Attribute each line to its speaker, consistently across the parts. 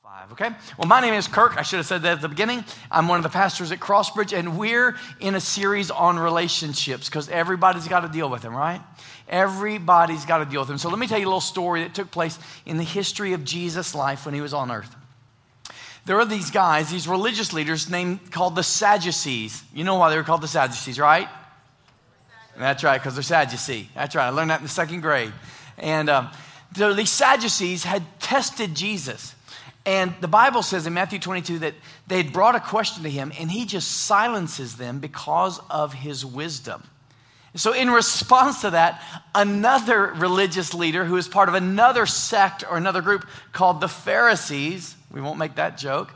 Speaker 1: Okay? Well, my name is Kirk. I should have said that at the beginning. I'm one of the pastors at Crossbridge, and we're in a series on relationships because everybody's got to deal with them, right? Everybody's got to deal with them. So let me tell you a little story that took place in the history of Jesus' life when he was on earth. There are these guys, these religious leaders called the Sadducees. You know why they were called the Sadducees, right? That's right, because they're Sadducee. That's right. I learned that in the second grade. And so these Sadducees had tested Jesus. And the Bible says in Matthew 22 that they had brought a question to him, and he just silences them because of his wisdom. So in response to that, another religious leader who is part of another sect or another group called the Pharisees, we won't make that joke,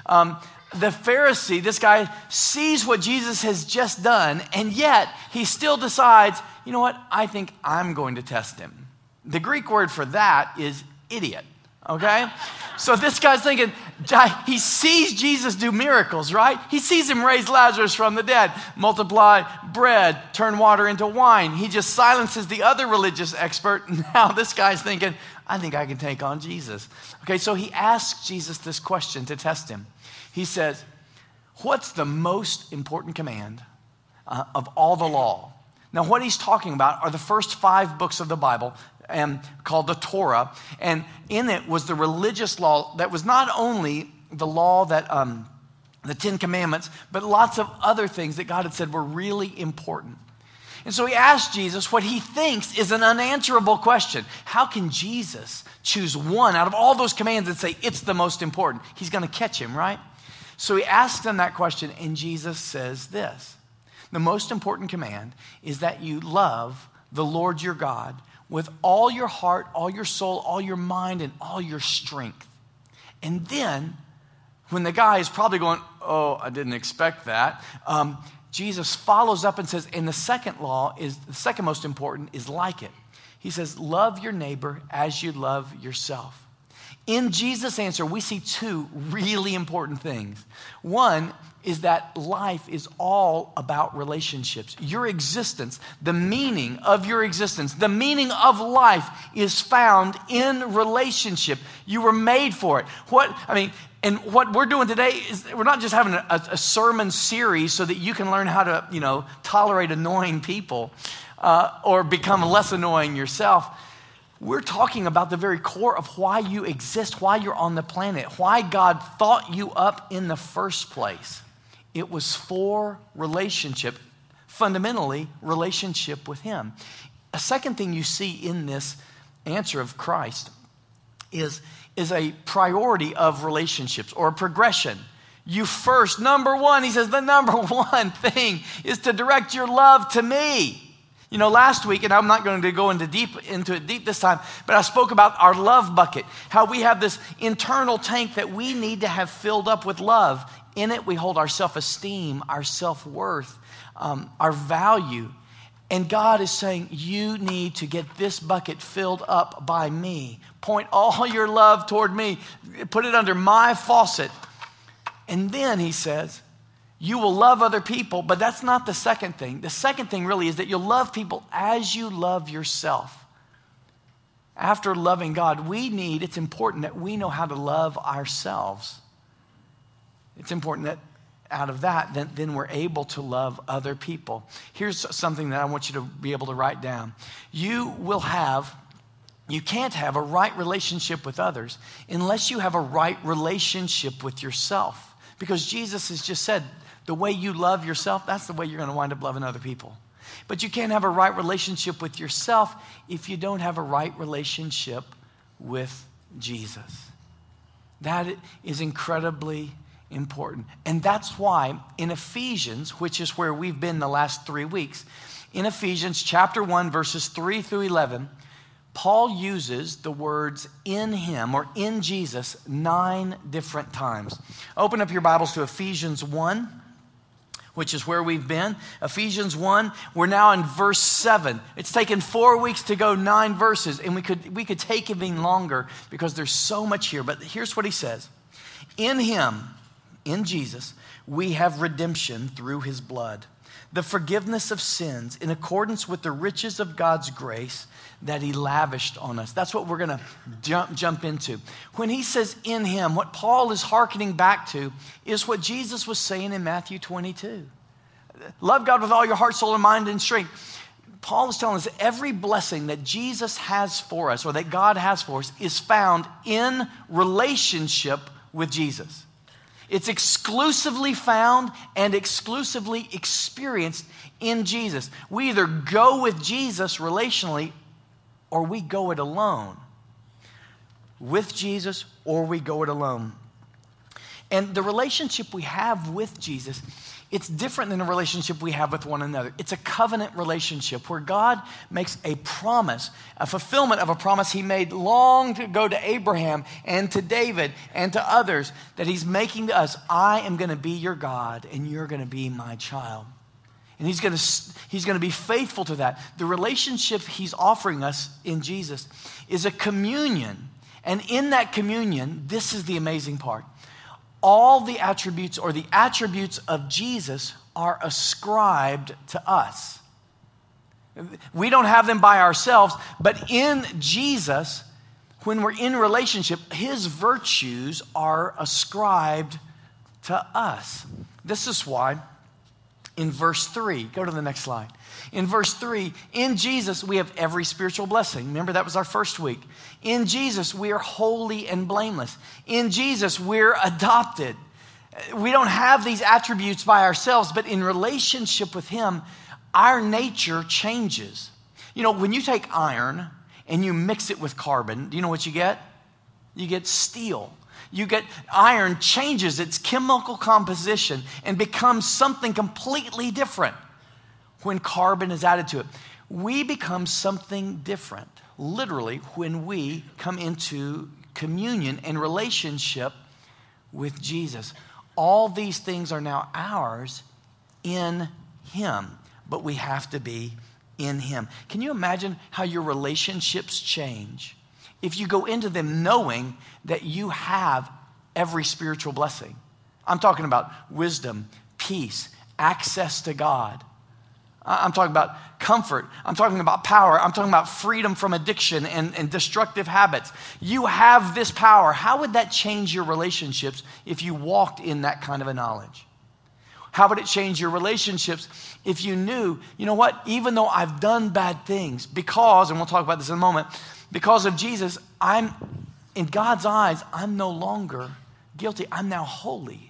Speaker 1: the Pharisee, this guy, sees what Jesus has just done, and yet he still decides, you know what, I think I'm going to test him. The Greek word for that is idiot, okay? So this guy's thinking, he sees Jesus do miracles, right? He sees him raise Lazarus from the dead, multiply bread, turn water into wine. He just silences the other religious expert. Now this guy's thinking, I think I can take on Jesus. Okay, so he asks Jesus this question to test him. He says, what's the most important command of all the law? Now what he's talking about are the first 5 books of the Bible, called the Torah, and in it was the religious law that was not only the law that the 10 Commandments, but lots of other things that God had said were really important. And so he asked Jesus what he thinks is an unanswerable question. How can Jesus choose one out of all those commands and say it's the most important? He's going to catch him, right? So he asks him that question, and Jesus says this: the most important command is that you love the Lord your God with all your heart, all your soul, all your mind, and all your strength. And then, when the guy is probably going, oh, I didn't expect that, Jesus follows up and says, and the second most important is like it. He says, love your neighbor as you love yourself. In Jesus' answer, we see 2 really important things. One is that life is all about relationships. Your existence, the meaning of your existence, the meaning of life is found in relationship. You were made for it. And what we're doing today is we're not just having a sermon series so that you can learn how to, tolerate annoying people or become less annoying yourself. We're talking about the very core of why you exist, why you're on the planet, why God thought you up in the first place. It was for relationship, fundamentally relationship with Him. A second thing you see in this answer of Christ is a priority of relationships or a progression. You first, number one, he says, the number one thing is to direct your love to me. Last week, and I'm not going to go into it deep this time, but I spoke about our love bucket, how we have this internal tank that we need to have filled up with love. In it, we hold our self-esteem, our self-worth, our value. And God is saying, you need to get this bucket filled up by me. Point all your love toward me. Put it under my faucet. And then he says, you will love other people, but that's not the second thing. The second thing really is that you'll love people as you love yourself. After loving God, it's important that we know how to love ourselves. It's important that out of that, then we're able to love other people. Here's something that I want you to be able to write down. You can't have a right relationship with others unless you have a right relationship with yourself. Because Jesus has just said, the way you love yourself, that's the way you're going to wind up loving other people. But you can't have a right relationship with yourself if you don't have a right relationship with Jesus. That is incredibly important. And that's why in Ephesians, which is where we've been the last 3 weeks, in Ephesians chapter 1, verses 3 through 11, Paul uses the words in him or in Jesus 9 different times. Open up your Bibles to Ephesians 1, which is where we've been. Ephesians 1, we're now in verse 7. It's taken 4 weeks to go 9 verses, and we could take even longer because there's so much here. But here's what he says. In him, in Jesus, we have redemption through his blood, the forgiveness of sins in accordance with the riches of God's grace that he lavished on us. That's what we're going to jump into. When he says in him, what Paul is hearkening back to is what Jesus was saying in Matthew 22. Love God with all your heart, soul, and mind and strength. Paul is telling us that every blessing that Jesus has for us, or that God has for us, is found in relationship with Jesus. It's exclusively found and exclusively experienced in Jesus. We either go with Jesus relationally, or we go it alone. With Jesus, or we go it alone. And the relationship we have with Jesus, it's different than the relationship we have with one another. It's a covenant relationship where God makes a promise, a fulfillment of a promise he made long ago to Abraham and to David and to others, that he's making to us. I am going to be your God and you're going to be my child. And he's going to be faithful to that. The relationship he's offering us in Jesus is a communion. And in that communion, this is the amazing part. All the attributes, or the attributes of Jesus, are ascribed to us. We don't have them by ourselves, but in Jesus, when we're in relationship, his virtues are ascribed to us. This is why in verse 3, go to the next slide. In verse 3, in Jesus, we have every spiritual blessing. Remember, that was our first week. In Jesus, we are holy and blameless. In Jesus, we're adopted. We don't have these attributes by ourselves, but in relationship with him, our nature changes. You know, when you take iron and you mix it with carbon, do you know what you get? You get steel. You get iron changes its chemical composition and becomes something completely different when carbon is added to it. We become something different, literally, when we come into communion and relationship with Jesus. All these things are now ours in him, but we have to be in him. Can you imagine how your relationships change if you go into them knowing that you have every spiritual blessing? I'm talking about wisdom, peace, access to God. I'm talking about comfort. I'm talking about power. I'm talking about freedom from addiction and destructive habits. You have this power. How would that change your relationships if you walked in that kind of a knowledge? How would it change your relationships if you knew, you know what, even though I've done bad things, because, and we'll talk about this in a moment, because of Jesus, in God's eyes, I'm no longer guilty. I'm now holy.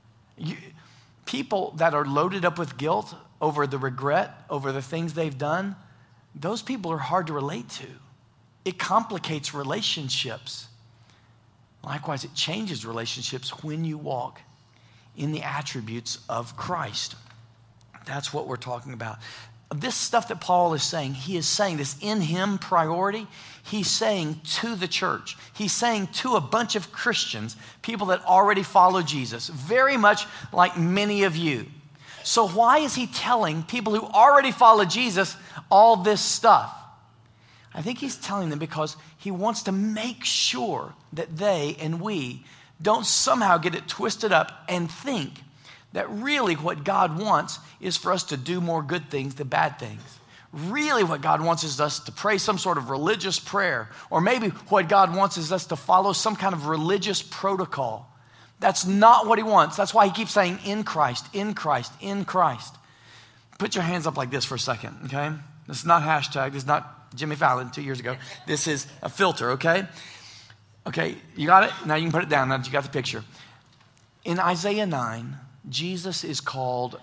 Speaker 1: People that are loaded up with guilt over the regret, over the things they've done, those people are hard to relate to. It complicates relationships. Likewise, it changes relationships when you walk in the attributes of Christ. That's what we're talking about. This stuff that Paul is saying, he is saying this in him priority. He's saying to the church. He's saying to a bunch of Christians, people that already follow Jesus, very much like many of you. So why is he telling people who already follow Jesus all this stuff? I think he's telling them because he wants to make sure that they and we don't somehow get it twisted up and think that really what God wants is for us to do more good things than bad things. Really what God wants is us to pray some sort of religious prayer, or maybe what God wants is us to follow some kind of religious protocol. That's not what he wants. That's why he keeps saying in Christ, in Christ, in Christ. Put your hands up like this for a second, okay? This is not hashtag. This is not Jimmy Fallon 2 years ago. This is a filter, okay? Okay, you got it? Now you can put it down now that you got the picture. In Isaiah 9, Jesus is called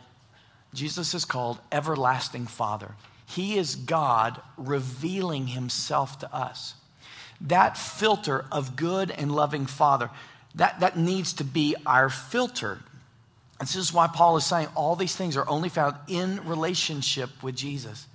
Speaker 1: Everlasting Father. He is God revealing himself to us. That filter of good and loving Father, that needs to be our filter. And this is why Paul is saying all these things are only found in relationship with Jesus.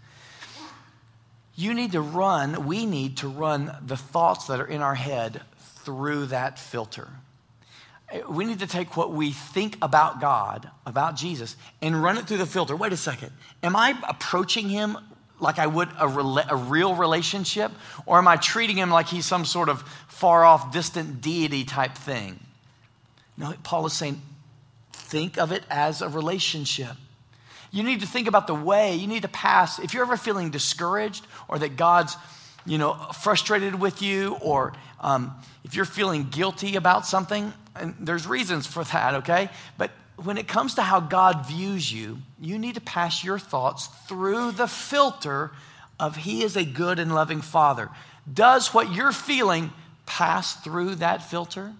Speaker 1: We need to run the thoughts that are in our head through that filter. We need to take what we think about God, about Jesus, and run it through the filter. Wait a second. Am I approaching him like I would a real relationship? Or am I treating him like he's some sort of far-off, distant deity type thing? No, Paul is saying, think of it as a relationship. You need to think about the way, you need to pass. If you're ever feeling discouraged or that God's, frustrated with you, or if you're feeling guilty about something, and there's reasons for that, okay? But when it comes to how God views you, you need to pass your thoughts through the filter of He is a good and loving Father. Does what you're feeling pass through that filter?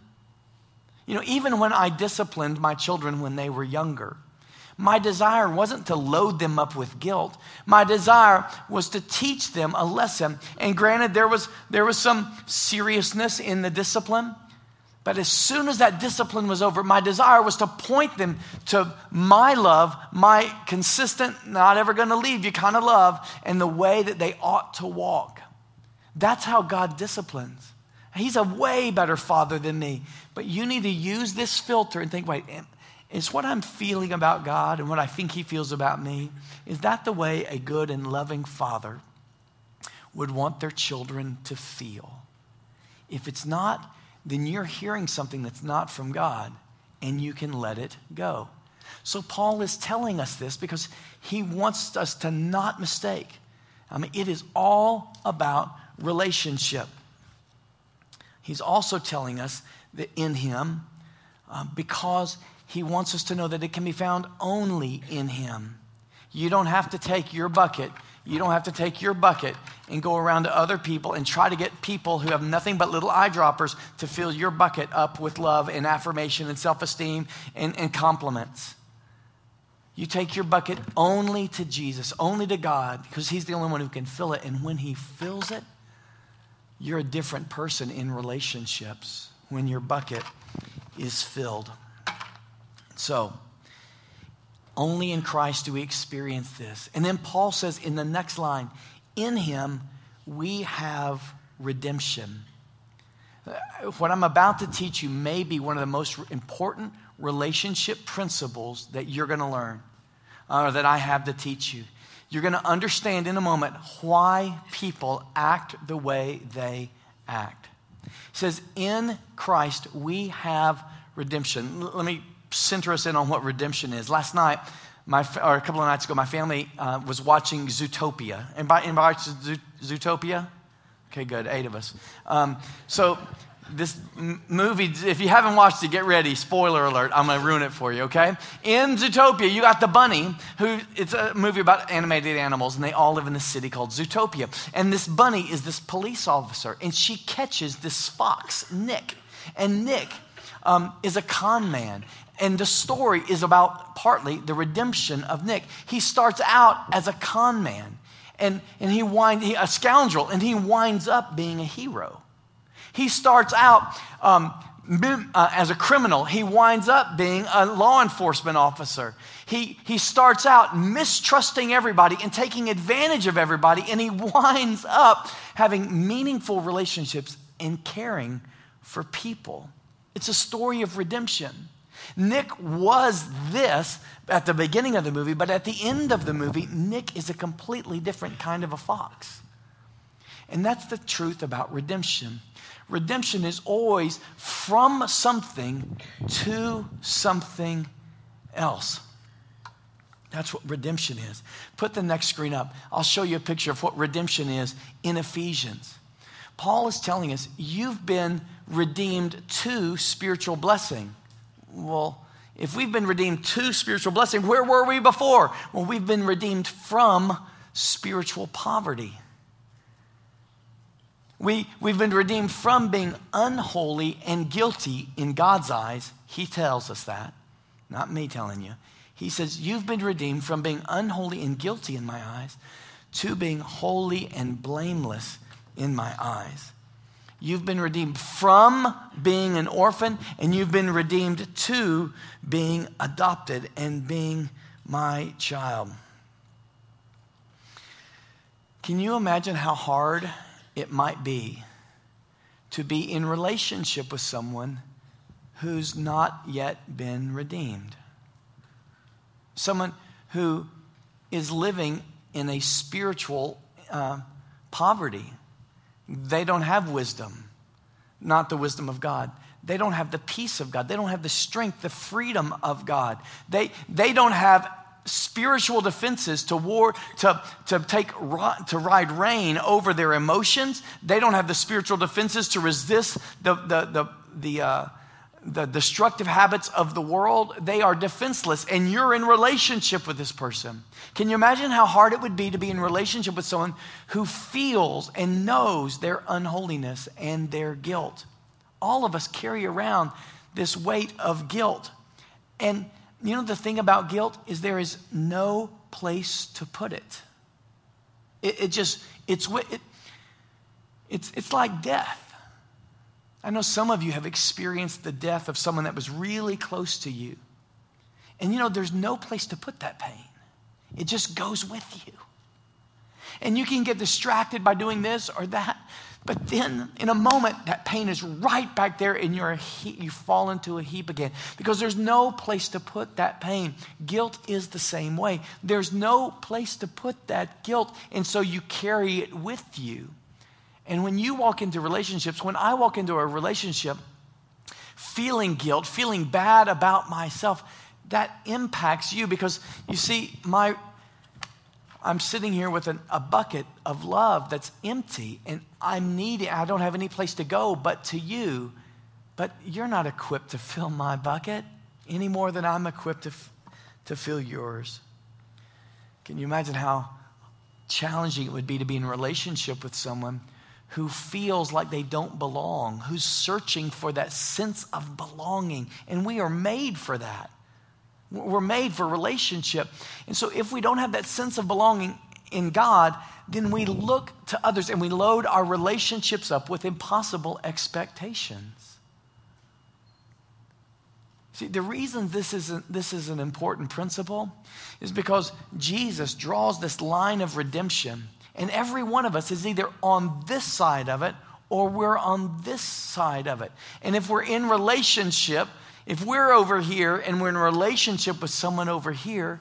Speaker 1: Even when I disciplined my children when they were younger, my desire wasn't to load them up with guilt. My desire was to teach them a lesson. And granted, there was some seriousness in the discipline. But as soon as that discipline was over, my desire was to point them to my love, my consistent, not ever going to leave you kind of love, and the way that they ought to walk. That's how God disciplines. He's a way better Father than me. But you need to use this filter and think, wait, is what I'm feeling about God and what I think He feels about me, is that the way a good and loving Father would want their children to feel? If it's not, then you're hearing something that's not from God, and you can let it go. So Paul is telling us this because he wants us to not mistake. It is all about relationship. He's also telling us that in Him, because He wants us to know that it can be found only in Him. You don't have to take your bucket. You don't have to take your bucket and go around to other people and try to get people who have nothing but little eyedroppers to fill your bucket up with love and affirmation and self-esteem and compliments. You take your bucket only to Jesus, only to God, because He's the only one who can fill it. And when He fills it, you're a different person in relationships when your bucket is filled. So, only in Christ do we experience this. And then Paul says in the next line, in Him we have redemption. What I'm about to teach you may be one of the most important relationship principles that you're going to learn, or that I have to teach you. You're going to understand in a moment why people act the way they act. He says, in Christ we have redemption. Let me center us in on what redemption is. Last night, or a couple of nights ago, my family was watching Zootopia. Anybody watch Zootopia? Okay, good, 8 of us. So this movie, if you haven't watched it, get ready. Spoiler alert, I'm going to ruin it for you, okay? In Zootopia, you got the bunny, it's a movie about animated animals, and they all live in this city called Zootopia. And this bunny is this police officer, and she catches this fox, Nick. And Nick is a con man. And the story is about partly the redemption of Nick. He starts out as a con man, and a scoundrel, and he winds up being a hero. He starts out as a criminal. He winds up being a law enforcement officer. He starts out mistrusting everybody and taking advantage of everybody, and he winds up having meaningful relationships and caring for people. It's a story of redemption. Nick was this at the beginning of the movie, but at the end of the movie, Nick is a completely different kind of a fox. And that's the truth about redemption. Redemption is always from something to something else. That's what redemption is. Put the next screen up. I'll show you a picture of what redemption is in Ephesians. Paul is telling us, you've been redeemed to spiritual blessing. Well, if we've been redeemed to spiritual blessing, where were we before? Well, we've been redeemed from spiritual poverty. We've been redeemed from being unholy and guilty in God's eyes. He tells us that, not me telling you. He says, you've been redeemed from being unholy and guilty in my eyes to being holy and blameless in my eyes. You've been redeemed from being an orphan, and you've been redeemed to being adopted and being my child. Can you imagine how hard it might be to be in relationship with someone who's not yet been redeemed? Someone who is living in a spiritual poverty. They don't have wisdom, not the wisdom of God. They don't have the peace of God. They don't have the strength, the freedom of God. They don't have spiritual defenses to ride reign over their emotions. They don't have the spiritual defenses to resist the destructive habits of the world. They are defenseless, and you're in relationship with this person. Can you imagine how hard it would be to be in relationship with someone who feels and knows their unholiness and their guilt? All of us carry around this weight of guilt. And you know, the thing about guilt is there is no place to put it. It's like death. I know some of you have experienced the death of someone that was really close to you. And you know, there's no place to put that pain. It just goes with you. And you can get distracted by doing this or that. But then in a moment, that pain is right back there and you fall into a heap again. Because there's no place to put that pain. Guilt is the same way. There's no place to put that guilt. And so you carry it with you. And when you walk into relationships, when I walk into a relationship feeling guilt, feeling bad about myself, that impacts you because you see, I'm sitting here with a bucket of love that's empty and I'm needy. I don't have any place to go but to you. But you're not equipped to fill my bucket any more than I'm equipped to fill yours. Can you imagine how challenging it would be to be in a relationship with someone who feels like they don't belong, who's searching for that sense of belonging? And we are made for that. We're made for relationship. And so if we don't have that sense of belonging in God, then we look to others and we load our relationships up with impossible expectations. See, the reason this is an important principle is because Jesus draws this line of redemption. And every one of us is either on this side of it or we're on this side of it. And if we're in relationship, if we're over here and we're in a relationship with someone over here,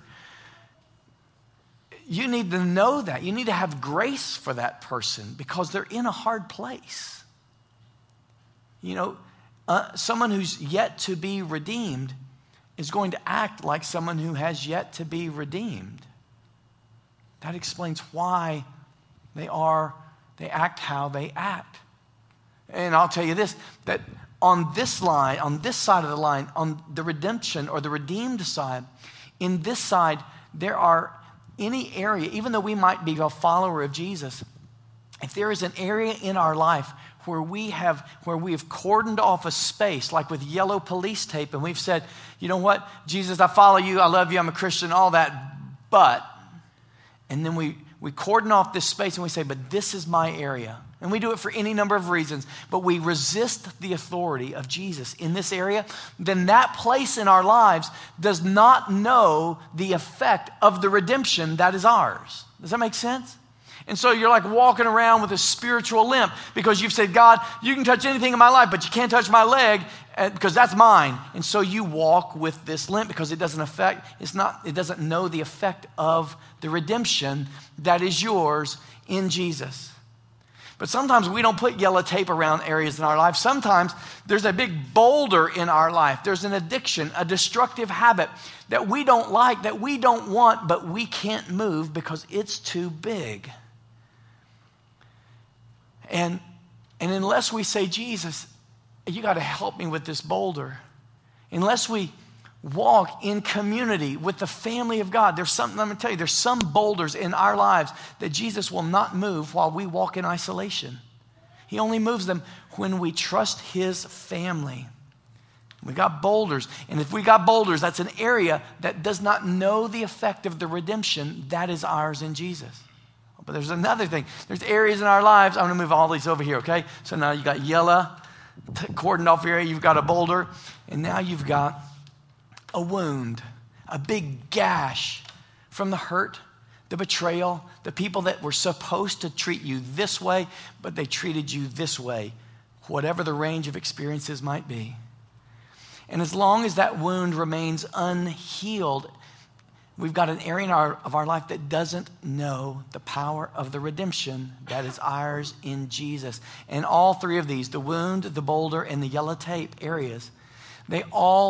Speaker 1: you need to know that. You need to have grace for that person because they're in a hard place. You know, someone who's yet to be redeemed is going to act like someone who has yet to be redeemed. That explains why they act how they act. And I'll tell you this, that on this side of the line, on the redemption or the redeemed side, in this side, there are any area, even though we might be a follower of Jesus, if there is an area in our life where we have cordoned off a space, like with yellow police tape, and we've said, you know what, Jesus, I follow you, I love you, I'm a Christian, all that, but, and then we cordon off this space and we say, but this is my area. And we do it for any number of reasons, but we resist the authority of Jesus in this area, then that place in our lives does not know the effect of the redemption that is ours. Does that make sense? And so you're like walking around with a spiritual limp because you've said, God, you can touch anything in my life, but you can't touch my leg because that's mine. And so you walk with this limp because it doesn't know the effect of the redemption that is yours in Jesus. But sometimes we don't put yellow tape around areas in our life. Sometimes there's a big boulder in our life. There's an addiction, a destructive habit that we don't like, that we don't want, but we can't move because it's too big. And unless we say, Jesus, you got to help me with this boulder. Unless we walk in community with the family of God, there's something, I'm going to tell you, there's some boulders in our lives that Jesus will not move while we walk in isolation. He only moves them when we trust his family. We got boulders. And if we got boulders, that's an area that does not know the effect of the redemption that is ours in Jesus. But there's another thing. There's areas in our lives. I'm going to move all these over here, okay? So now you got yellow, cordoned off area. You've got a boulder. And now you've got a wound, a big gash from the hurt, the betrayal, the people that were supposed to treat you this way, but they treated you this way, whatever the range of experiences might be. And as long as that wound remains unhealed, we've got an area of our life that doesn't know the power of the redemption that is ours in Jesus. And all three of these, the wound, the boulder, and the yellow tape areas, they all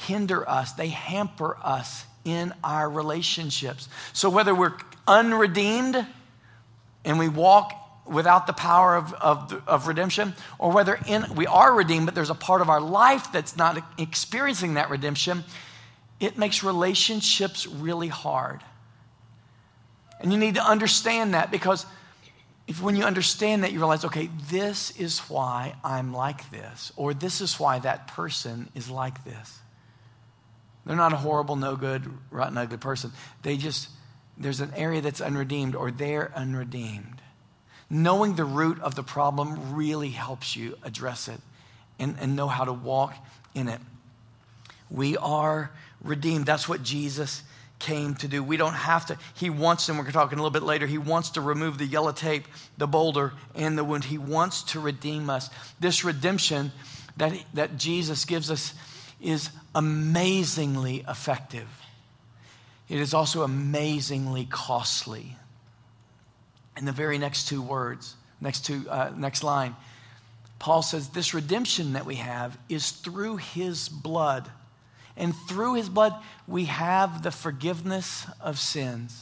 Speaker 1: hinder us, they hamper us in our relationships. So whether we're unredeemed and we walk without the power of redemption, or whether we are redeemed, but there's a part of our life that's not experiencing that redemption, it makes relationships really hard. And you need to understand that, because when you understand that, you realize, okay, this is why I'm like this, or this is why that person is like this. They're not a horrible, no good, rotten, ugly person. There's an area that's unredeemed, or they're unredeemed. Knowing the root of the problem really helps you address it and know how to walk in it. We are redeemed. That's what Jesus came to do. We don't have to. He wants, and we're talking a little bit later, he wants to remove the yellow tape, the boulder, and the wound. He wants to redeem us. This redemption that Jesus gives us is amazingly effective. It is also amazingly costly. In the very next two words, next line, Paul says this redemption that we have is through his blood. And through his blood, we have the forgiveness of sins.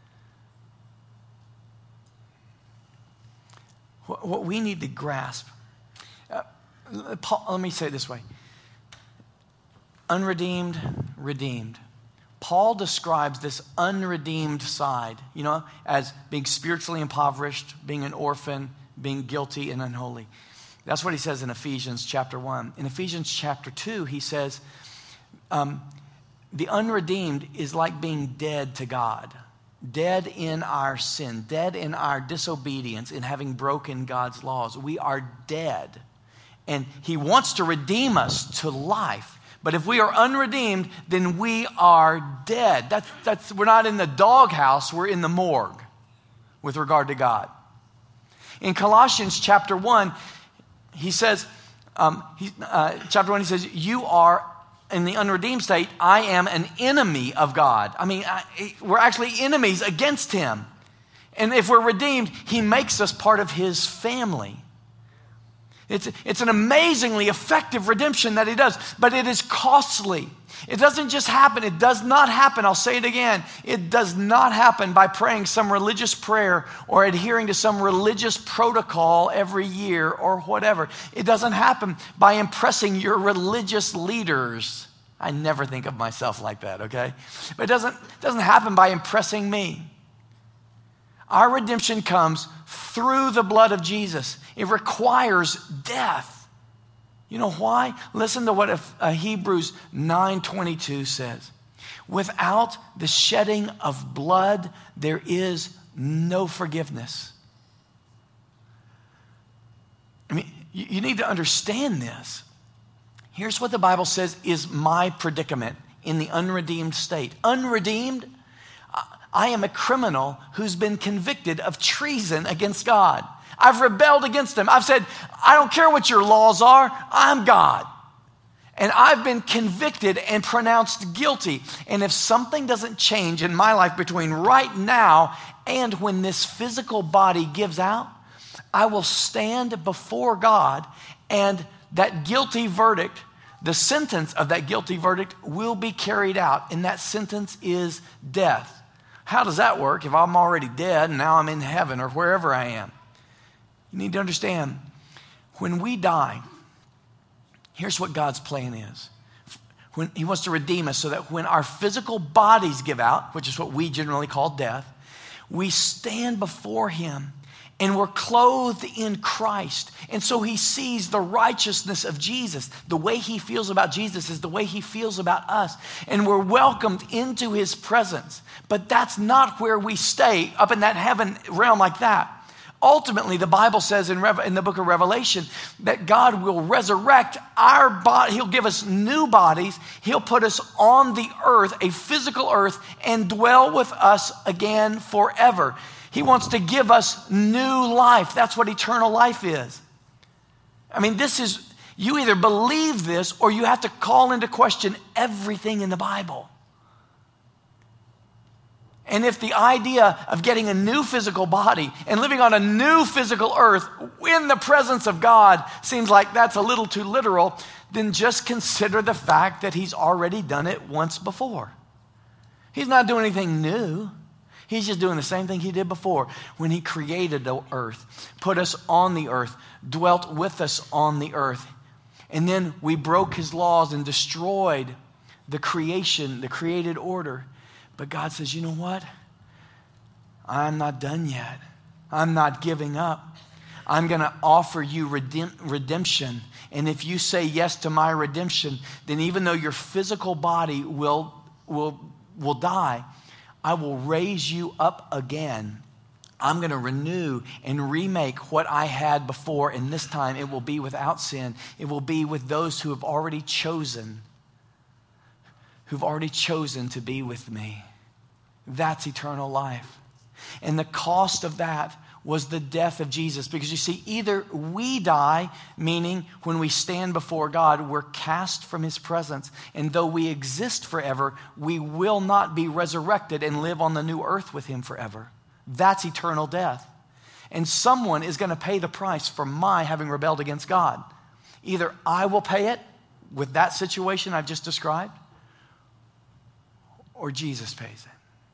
Speaker 1: What we need to grasp, let me say it this way. Unredeemed, redeemed. Paul describes this unredeemed side, as being spiritually impoverished, being an orphan, being guilty and unholy. That's what he says in Ephesians chapter 1. In Ephesians chapter 2, he says, the unredeemed is like being dead to God, dead in our sin, dead in our disobedience, in having broken God's laws. We are dead. And he wants to redeem us to life. But if we are unredeemed, then we are dead. We're not in the doghouse, we're in the morgue with regard to God. In Colossians chapter 1, he says, chapter 1, he says, you are in the unredeemed state, I am an enemy of God. We're actually enemies against him. And if we're redeemed, he makes us part of his family. It's an amazingly effective redemption that he does, but it is costly. It doesn't just happen. It does not happen. I'll say it again. It does not happen by praying some religious prayer or adhering to some religious protocol every year or whatever. It doesn't happen by impressing your religious leaders. I never think of myself like that, okay? But it doesn't happen by impressing me. Our redemption comes through the blood of Jesus. It requires death. You know why? Listen to what Hebrews 9:22 says. Without the shedding of blood, there is no forgiveness. You need to understand this. Here's what the Bible says is my predicament in the unredeemed state. Unredeemed, I am a criminal who's been convicted of treason against God. I've rebelled against him. I've said, I don't care what your laws are, I'm God. And I've been convicted and pronounced guilty. And if something doesn't change in my life between right now and when this physical body gives out, I will stand before God, and that guilty verdict, the sentence of that guilty verdict will be carried out. And that sentence is death. How does that work if I'm already dead and now I'm in heaven or wherever I am? You need to understand, when we die, here's what God's plan is. When he wants to redeem us so that when our physical bodies give out, which is what we generally call death, we stand before him and we're clothed in Christ. And so he sees the righteousness of Jesus. The way he feels about Jesus is the way he feels about us. And we're welcomed into his presence. But that's not where we stay, up in that heaven realm like that. Ultimately, the Bible says in the book of Revelation that God will resurrect our body. He'll give us new bodies. He'll put us on the earth, a physical earth, and dwell with us again forever. He wants to give us new life. That's what eternal life is. You either believe this or you have to call into question everything in the Bible. And if the idea of getting a new physical body and living on a new physical earth in the presence of God seems like that's a little too literal, then just consider the fact that he's already done it once before. He's not doing anything new. He's just doing the same thing he did before when he created the earth, put us on the earth, dwelt with us on the earth. And then we broke his laws and destroyed the creation, the created order. But God says, you know what? I'm not done yet. I'm not giving up. I'm going to offer you redemption. And if you say yes to my redemption, then even though your physical body will die, I will raise you up again. I'm going to renew and remake what I had before, and this time it will be without sin. It will be with those who have already chosen to be with me. That's eternal life. And the cost of that was the death of Jesus. Because you see, either we die, meaning when we stand before God, we're cast from his presence. And though we exist forever, we will not be resurrected and live on the new earth with him forever. That's eternal death. And someone is going to pay the price for my having rebelled against God. Either I will pay it with that situation I've just described, or Jesus pays it.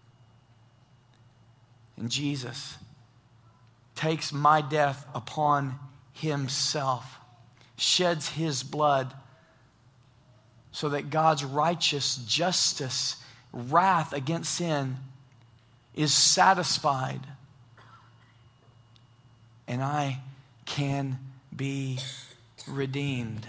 Speaker 1: And Jesus takes my death upon himself, sheds his blood so that God's righteous justice, wrath against sin is satisfied, and I can be redeemed.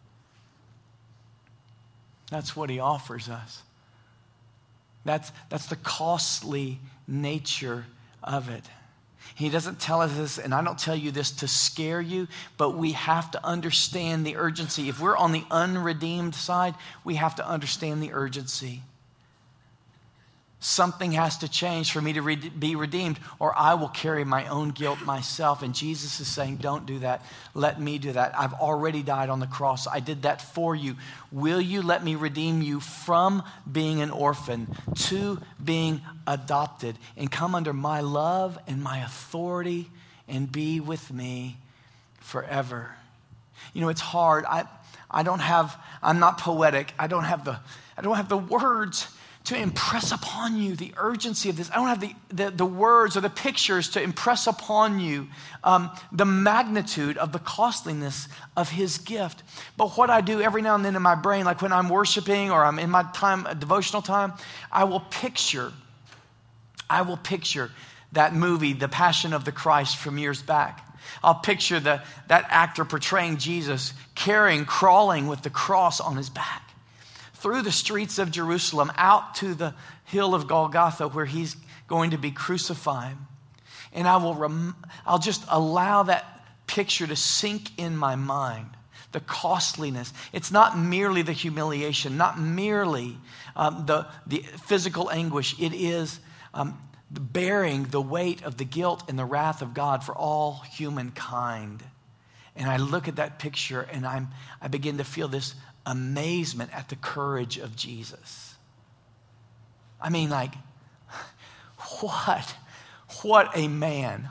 Speaker 1: That's what he offers us. That's the costly nature of it. He doesn't tell us this, and I don't tell you this to scare you, but we have to understand the urgency. If we're on the unredeemed side, we have to understand the urgency. Something has to change for me to be redeemed, or I will carry my own guilt myself. And Jesus is saying, don't do that. Let me do that. I've already died on the cross. I did that for you. Will you let me redeem you from being an orphan to being adopted and come under my love and my authority and be with me forever? You know, it's hard. I'm not poetic. I don't have the words to impress upon you the urgency of this. I don't have the words or the pictures to impress upon you the magnitude of the costliness of his gift. But what I do every now and then in my brain, like when I'm worshiping or I'm in my time, devotional time, I will picture that movie, The Passion of the Christ, from years back. I'll picture that actor portraying Jesus crawling with the cross on his back through the streets of Jerusalem, out to the hill of Golgotha where he's going to be crucified. And I'll just allow that picture to sink in my mind. The costliness. It's not merely the humiliation, not merely the physical anguish. It is bearing the weight of the guilt and the wrath of God for all humankind. And I look at that picture and I begin to feel this amazement at the courage of Jesus. I mean, like, what a man.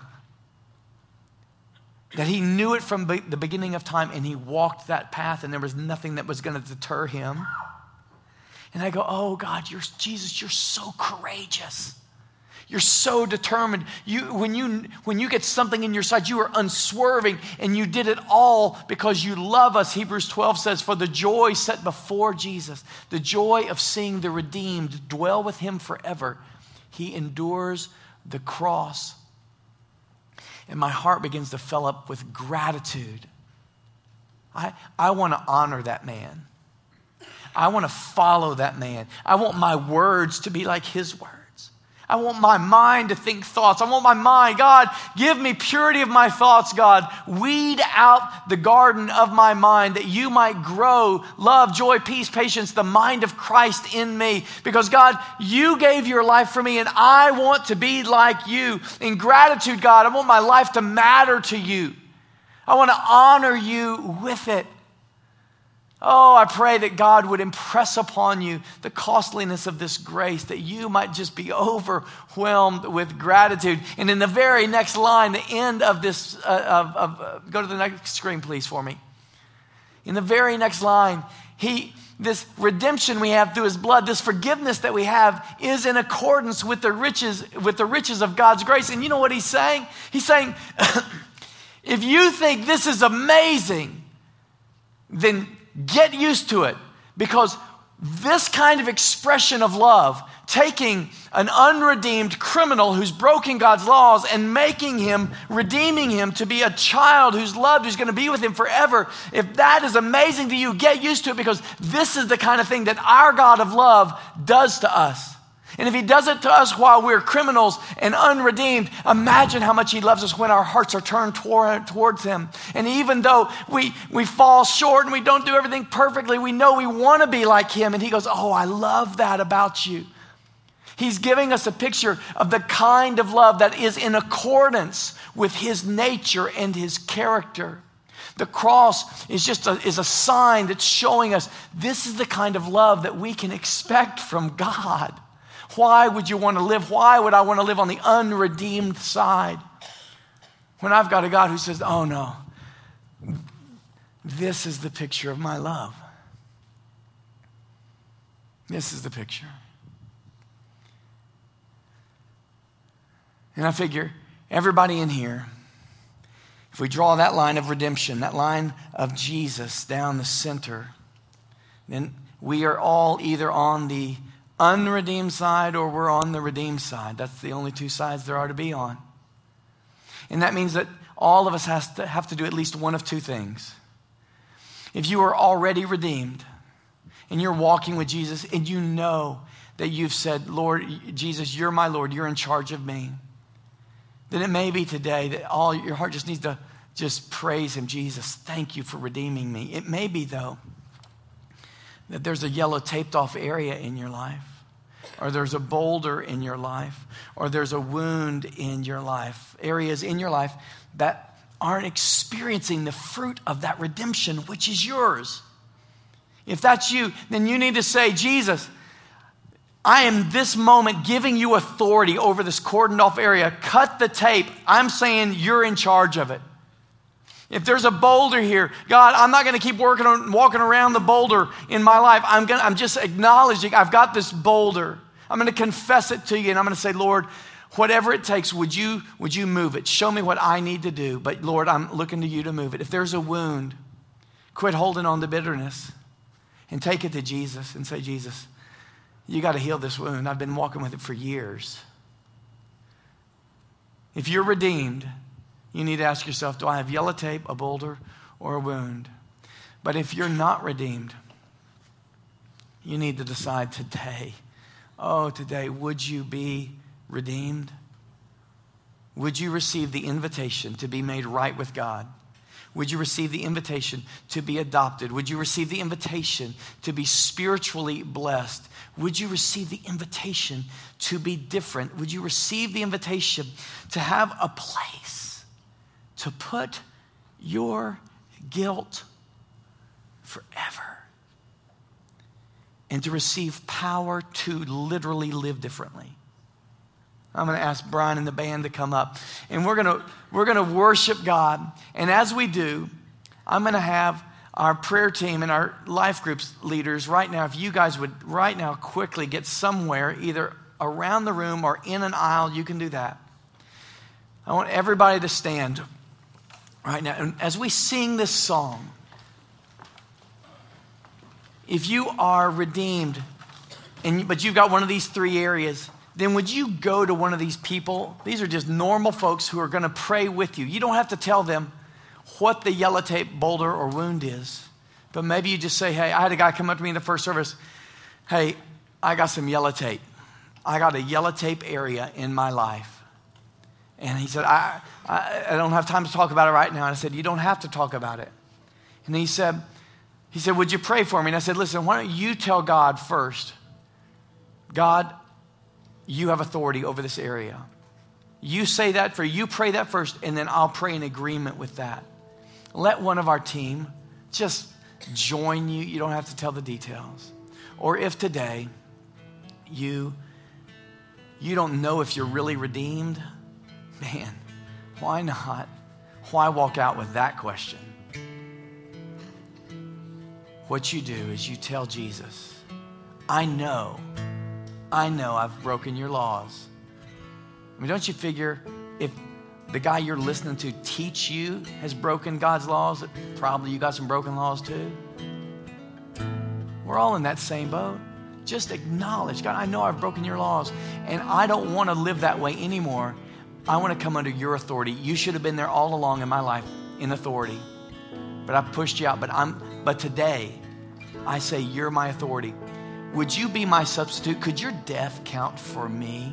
Speaker 1: That he knew it from the beginning of time, and he walked that path, and there was nothing that was going to deter him. And I go, oh God, Jesus, you're so courageous. You're so determined. When you get something in your sight, you are unswerving, and you did it all because you love us. Hebrews 12 says, for the joy set before Jesus, the joy of seeing the redeemed dwell with him forever, he endures the cross. And my heart begins to fill up with gratitude. I want to honor that man. I want to follow that man. I want my words to be like his words. I want my mind to think thoughts. I want my mind, God, give me purity of my thoughts, God. Weed out the garden of my mind that you might grow love, joy, peace, patience, the mind of Christ in me. Because God, you gave your life for me and I want to be like you. In gratitude, God, I want my life to matter to you. I want to honor you with it. Oh, I pray that God would impress upon you the costliness of this grace, that you might just be overwhelmed with gratitude. And in the very next line, the end of this, go to the next screen, please, for me. In the very next line, this redemption we have through his blood, this forgiveness that we have is in accordance with the riches of God's grace. And you know what he's saying? He's saying, if you think this is amazing, then get used to it, because this kind of expression of love, taking an unredeemed criminal who's broken God's laws and redeeming him to be a child who's loved, who's going to be with him forever. If that is amazing to you, get used to it, because this is the kind of thing that our God of love does to us. And if he does it to us while we're criminals and unredeemed, imagine how much he loves us when our hearts are turned towards him. And even though we fall short and we don't do everything perfectly, we know we want to be like him. And he goes, oh, I love that about you. He's giving us a picture of the kind of love that is in accordance with his nature and his character. The cross is a sign that's showing us this is the kind of love that we can expect from God. Why would you want to live? Why would I want to live on the unredeemed side when I've got a God who says, oh no, this is the picture of my love. This is the picture. And I figure everybody in here, if we draw that line of redemption, that line of Jesus down the center, then we are all either on the unredeemed side or we're on the redeemed side. That's the only two sides there are to be on. And that means that all of us have to do at least one of two things. If you are already redeemed and you're walking with Jesus and you know that you've said, Lord, Jesus, you're my Lord, you're in charge of me, then it may be today that all your heart just needs to just praise him. Jesus, thank you for redeeming me. It may be, though, that there's a yellow taped off area in your life, or there's a boulder in your life, or there's a wound in your life, areas in your life that aren't experiencing the fruit of that redemption, which is yours. If that's you, then you need to say, Jesus, I am this moment giving you authority over this cordoned off area. Cut the tape. I'm saying you're in charge of it. If there's a boulder here, God, I'm not going to keep walking around the boulder in my life. I'm just acknowledging I've got this boulder. I'm going to confess it to you, and I'm going to say, Lord, whatever it takes, would you move it? Show me what I need to do. But Lord, I'm looking to you to move it. If there's a wound, quit holding on to bitterness and take it to Jesus and say, Jesus, you got to heal this wound. I've been walking with it for years. If you're redeemed, you need to ask yourself, do I have yellow tape, a boulder, or a wound? But if you're not redeemed, you need to decide today, would you be redeemed? Would you receive the invitation to be made right with God? Would you receive the invitation to be adopted? Would you receive the invitation to be spiritually blessed? Would you receive the invitation to be different? Would you receive the invitation to have a place to put your guilt forever and to receive power to literally live differently? I'm going to ask Brian and the band to come up, and we're going to worship God. And as we do, I'm going to have our prayer team and our life groups leaders right now, if you guys would right now quickly get somewhere, either around the room or in an aisle, you can do that. I want everybody to stand right now. And as we sing this song, if you are redeemed, but you've got one of these three areas, then would you go to one of these people? These are just normal folks who are going to pray with you. You don't have to tell them what the yellow tape boulder or wound is, but maybe you just say, hey, I had a guy come up to me in the first service. Hey, I got some yellow tape. I got a yellow tape area in my life. And he said, I don't have time to talk about it right now. And I said, you don't have to talk about it. And he said, would you pray for me? And I said, listen, why don't you tell God first, God, you have authority over this area. You say that you pray that first, and then I'll pray in agreement with that. Let one of our team just join you. You don't have to tell the details. Or if today you don't know if you're really redeemed, man, why not? Why walk out with that question? what you do is you tell Jesus, I know I've broken your laws. I mean, don't you figure if the guy you're listening to teach you has broken God's laws, that probably you got some broken laws too? We're all in that same boat. Just acknowledge, God, I know I've broken your laws, and I don't want to live that way anymore. I want to come under your authority. You should have been there all along in my life in authority, but I pushed you out. But today, I say you're my authority. Would you be my substitute? Could your death count for me?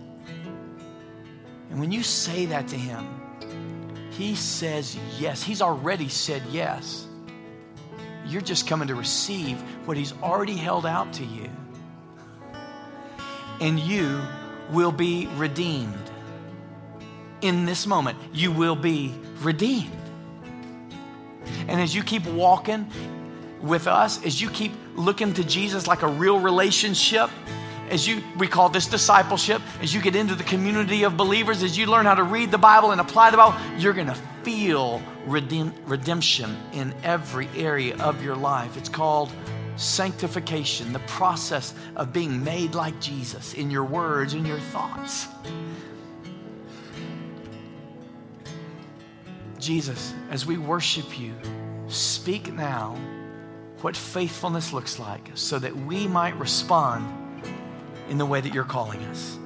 Speaker 1: And when you say that to him, he says yes. He's already said yes. You're just coming to receive what he's already held out to you. And you will be redeemed. In this moment, you will be redeemed. And as you keep walking with us, as you keep looking to Jesus like a real relationship, we call this discipleship, as you get into the community of believers, as you learn how to read the Bible and apply the Bible, you're going to feel redemption in every area of your life. It's called sanctification, the process of being made like Jesus in your words and your thoughts. Jesus, as we worship you, speak now what faithfulness looks like so that we might respond in the way that you're calling us.